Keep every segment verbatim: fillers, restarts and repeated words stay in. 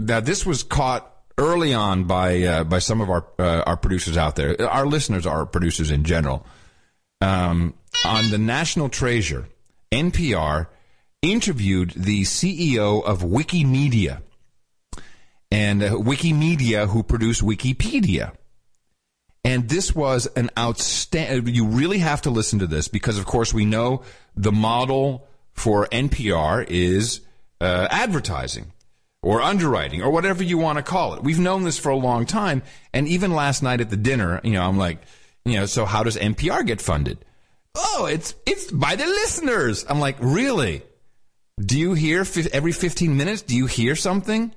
now this was caught early on by uh, by some of our uh, our producers out there. Our listeners are producers in general. Um, on the National Treasure, N P R interviewed the C E O of Wikimedia, and uh, Wikimedia, who produced Wikipedia. And this was an outstanding. You really have to listen to this because, of course, we know the model for N P R is uh, advertising or underwriting or whatever you want to call it. We've known this for a long time. And even last night at the dinner, you know, I'm like, you know, so how does N P R get funded? Oh, it's it's by the listeners. I'm like, really? Do you hear fi- every fifteen minutes? Do you hear something?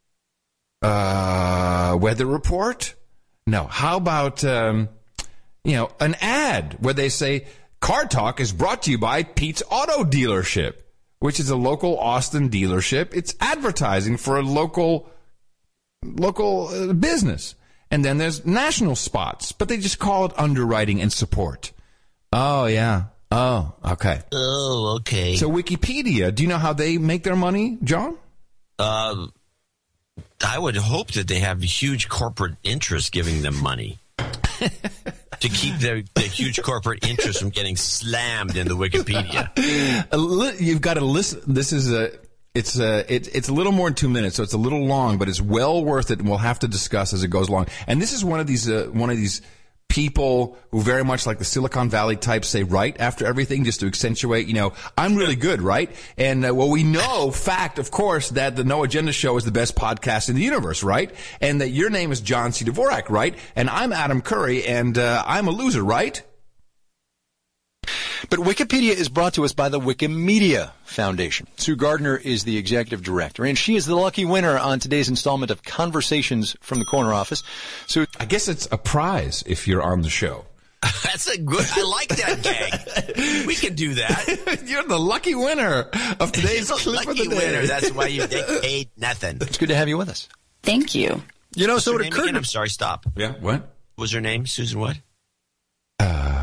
Uh, weather report? No. How about, um, you know, an ad where they say, Car Talk is brought to you by Pete's Auto Dealership, which is a local Austin dealership. It's advertising for a local local uh, business. And then there's national spots, but they just call it underwriting and support. Oh, yeah. Oh, okay. Oh, okay. So Wikipedia, do you know how they make their money, John? Uh, I would hope that they have huge corporate interests giving them money to keep their, their huge corporate interests from getting slammed into Wikipedia. You've got to listen. This is a, it's a, it, it's a little more than two minutes, so it's a little long, but it's well worth it, and we'll have to discuss as it goes along. And this is one of these, uh, one of these people who very much like the Silicon Valley types say right after everything just to accentuate, you know, I'm really good, right? And, uh, well, we know, fact, of course, that the No Agenda Show is the best podcast in the universe, right? And that your name is John C. Dvorak, right? And I'm Adam Curry, and uh, I'm a loser, right? But Wikipedia is brought to us by the Wikimedia Foundation. Sue Gardner is the executive director, and she is the lucky winner on today's installment of Conversations from the Corner Office. Sue, I guess it's a prize if you're on the show. That's a good, I like that gag. We can do that. You're the lucky winner of today's clip of the day. Winner. That's why you get paid nothing. It's good to have you with us. Thank you. You know, What's so her it name occurred again? to I'm sorry, stop. Yeah, what? What was her name? Susan what? Uh,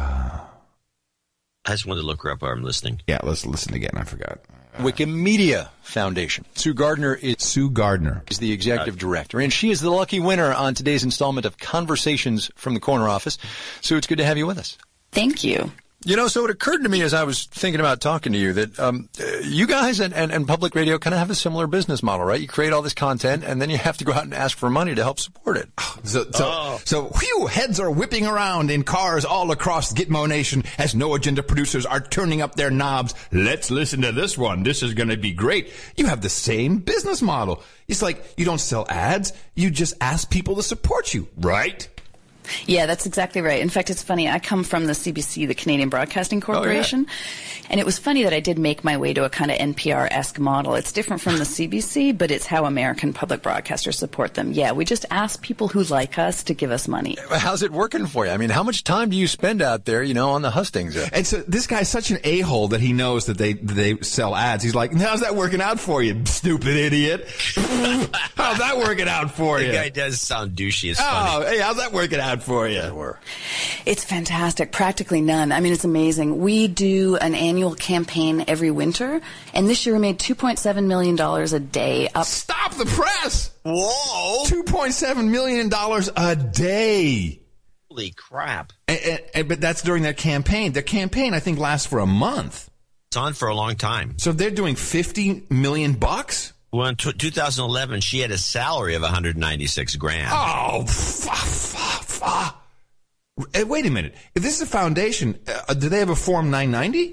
I just wanted to look her up while I'm listening. yeah, let's listen again. I forgot. Wikimedia Foundation. Sue Gardner is Sue Gardner is the executive director, and she is the lucky winner on today's installment of Conversations from the Corner Office. Sue, it's good to have you with us. Thank you. You know, so it occurred to me as I was thinking about talking to you that um, you guys and, and, and public radio kind of have a similar business model, right? You create all this content, and then you have to go out and ask for money to help support it. So, so, Oh. so whew, heads are whipping around in cars all across Gitmo Nation as No Agenda producers are turning up their knobs. Let's listen to this one. This is going to be great. You have the same business model. It's like you don't sell ads. You just ask people to support you, right? Yeah, that's exactly right. In fact, it's funny. I come from the C B C, the Canadian Broadcasting Corporation, Oh, and it was funny that I did make my way to a kind of N P R-esque model. It's different from the C B C, but it's how American public broadcasters support them. Yeah, we just ask people who like us to give us money. How's it working for you? I mean, how much time do you spend out there, you know, on the hustings? And so this guy's such an a-hole that he knows that they they sell ads. He's like, how's that working out for you, stupid idiot? How's that working out for The you? guy does sound douchey. It's Oh, funny. hey, how's that working out for you? It's fantastic. Practically none. I mean, it's amazing. We do an annual campaign every winter, and this year we made two point seven million dollars a day. Up. Stop the press! Whoa! two point seven million dollars a day. Holy crap. And, and, and, but that's during their campaign. Their campaign, I think, lasts for a month. It's on for a long time. So they're doing fifty million bucks? Well, in t- two thousand eleven, she had a salary of one hundred ninety-six grand. Oh, fa, fa, fa. Hey, wait a minute. If this is a foundation, uh, do they have a Form nine ninety?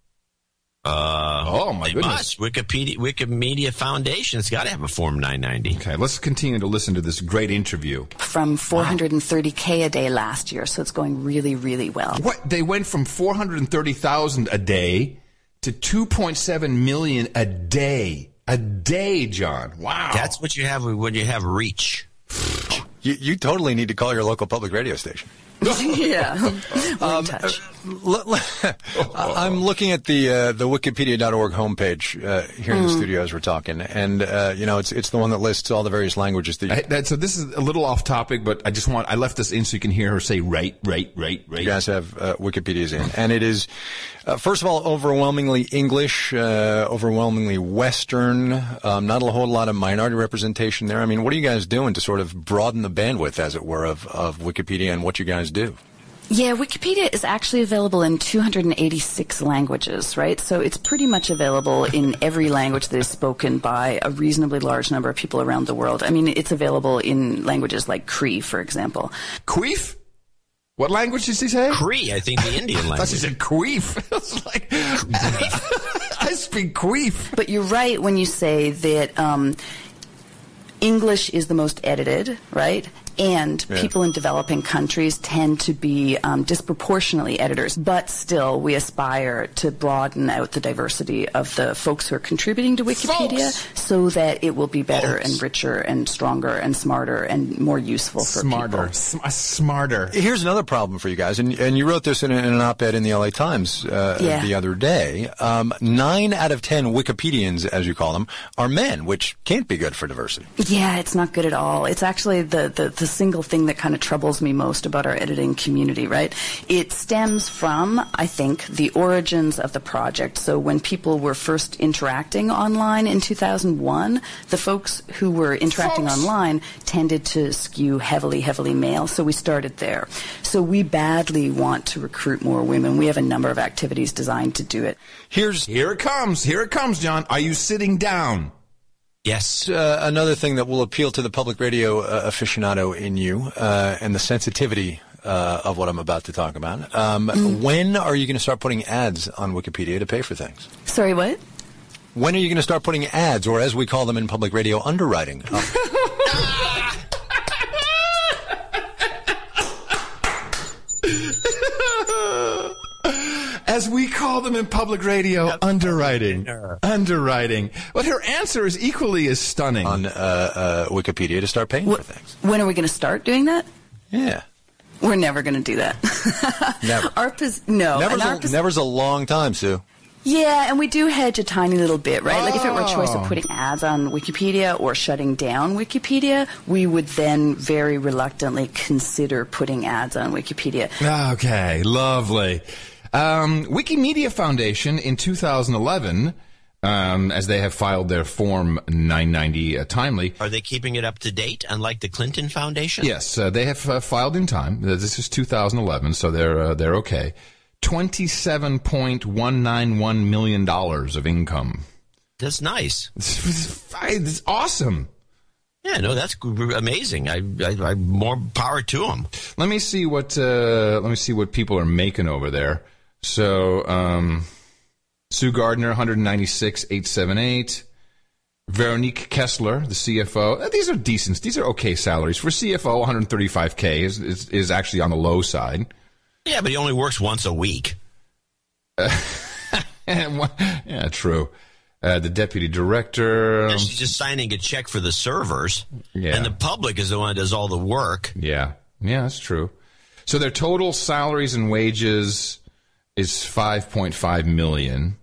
Uh, Oh, my they goodness. must. Wikipedia, Wikimedia Foundation's got to have a Form nine ninety. Okay, let's continue to listen to this great interview. From four hundred thirty K a day last year, so it's going really, really well. What? They went from four hundred thirty thousand a day to two point seven million a day. A day, John. Wow. That's what you have when you have reach. You, you totally need to call your local public radio station. Yeah, we're in Um, touch. uh, l- l- I'm looking at the uh, the Wikipedia dot org homepage uh, here in the studio as we're talking, and uh, you know it's it's the one that lists all the various languages that you, I, that, so this is a little off topic, but I just want I left this in so you can hear her say right, right, right, right. you guys have uh, Wikipedia's in, and it is uh, first of all overwhelmingly English, uh, overwhelmingly Western, um, not a whole lot of minority representation there. I mean, what are you guys doing to sort of broaden the bandwidth, as it were, of of Wikipedia and what you guys do? Yeah, Wikipedia is actually available in two hundred eighty-six languages, right? So it's pretty much available in every language that is spoken by a reasonably large number of people around the world. I mean, it's available in languages like Cree, for example. Queef? What language did she say? Cree, I think the Indian I thought language. she said queef. I was like, I speak queef. But you're right when you say that um, English is the most edited, right? And Yeah. people in developing countries tend to be um, disproportionately editors. But still, we aspire to broaden out the diversity of the folks who are contributing to Wikipedia Folks. so that it will be better Folks. and richer and stronger and smarter and more useful for Smarter. people. Sm- uh, smarter. Here's another problem for you guys, and, and you wrote this in, in an op-ed in the L A Times uh, Yeah. the other day. Um, nine out of ten Wikipedians, as you call them, are men, which can't be good for diversity. Yeah, it's not good at all. It's actually the, the, the single thing that kind of troubles me most about our editing community, right? It stems from, I think, the origins of the project. So when people were first interacting online in two thousand one, the folks who were interacting Folks. online tended to skew heavily, heavily male. So we started there. So we badly want to recruit more women. We have a number of activities designed to do it. Here's Here it comes. Here it comes, John. Are you sitting down? Yes. uh, another thing that will appeal to the public radio uh, aficionado in you uh, and the sensitivity uh, of what I'm about to talk about. Um, When are you going to start putting ads on Wikipedia to pay for things? Sorry, what? When are you going to start putting ads, or as we call them in public radio, underwriting? up? As we call them in public radio, underwriting. Underwriting. But her answer is equally as stunning. on uh, uh, Wikipedia to start paying for things. When are we going to start doing that? Yeah. We're never going to do that. Never. A R P is, no. Never's an A a, R P is- never's a long time, Sue. Yeah, and we do hedge a tiny little bit, right? Like if it were a choice Oh. of putting ads on Wikipedia or shutting down Wikipedia, we would then very reluctantly consider putting ads on Wikipedia. Okay, lovely. Um, Wikimedia Foundation in two thousand eleven, um, as they have filed their Form nine ninety uh, timely. Are they keeping it up to date, unlike the Clinton Foundation? Yes, uh, they have uh, filed in time. Uh, This is two thousand eleven, so they're uh, they're okay. Twenty-seven point one nine one million dollars of income. That's nice. It's, it's awesome. Yeah, no, that's g- amazing. I, I, I more power to them. Let me see what uh, let me see what people are making over there. So, um, Sue Gardner, one hundred ninety-six thousand eight hundred seventy-eight. Veronique Kessler, the C F O. Uh, These are decent. These are okay salaries for C F O. one hundred thirty-five thousand is, is is actually on the low side. Yeah, but he only works once a week. Yeah, true. Uh, the deputy director. um, She's just signing a check for the servers, Yeah. and the public is the one that does all the work. Yeah, yeah, that's true. So their total salaries and wages is five point five million.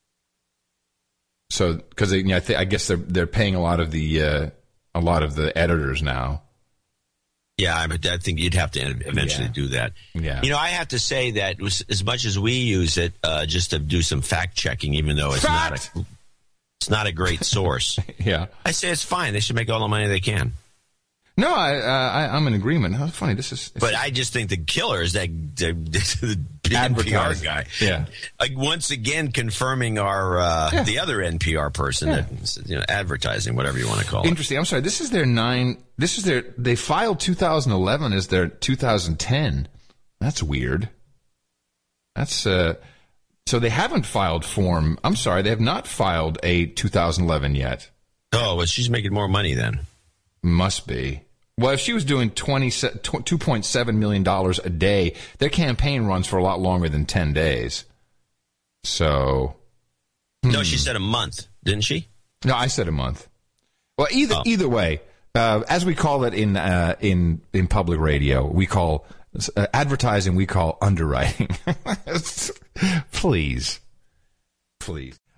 So, because you know, I, th- I guess they're they're paying a lot of the uh, a lot of the editors now. Yeah, I, I think you'd have to eventually Yeah. do that. Yeah. You know, I have to say that it was, as much as we use it, uh, just to do some fact checking, even though it's Fact! not a it's not a great source. Yeah. I say it's fine. They should make all the money they can. No, I, uh, I I'm in agreement. How funny this is. But I just think the killer is that the, the N P R Advertising. guy. Yeah. Like once again confirming our uh, Yeah. the other N P R person, Yeah. that, you know, advertising, whatever you want to call it. Interesting. I'm sorry. This is their nine. This is their. They filed two thousand eleven as their two thousand ten. That's weird. That's uh. So they haven't filed form. I'm sorry. They have not filed a two thousand eleven yet. Oh, well, she's making more money then. Must be. Well, if she was doing twenty two point seven million dollars a day, their campaign runs for a lot longer than ten days. So, No, she said a month, didn't she? no, I said a month. Well, either Oh. either way, uh, as we call it in uh, in in public radio, we call Uh, advertising we call underwriting. Please. Please.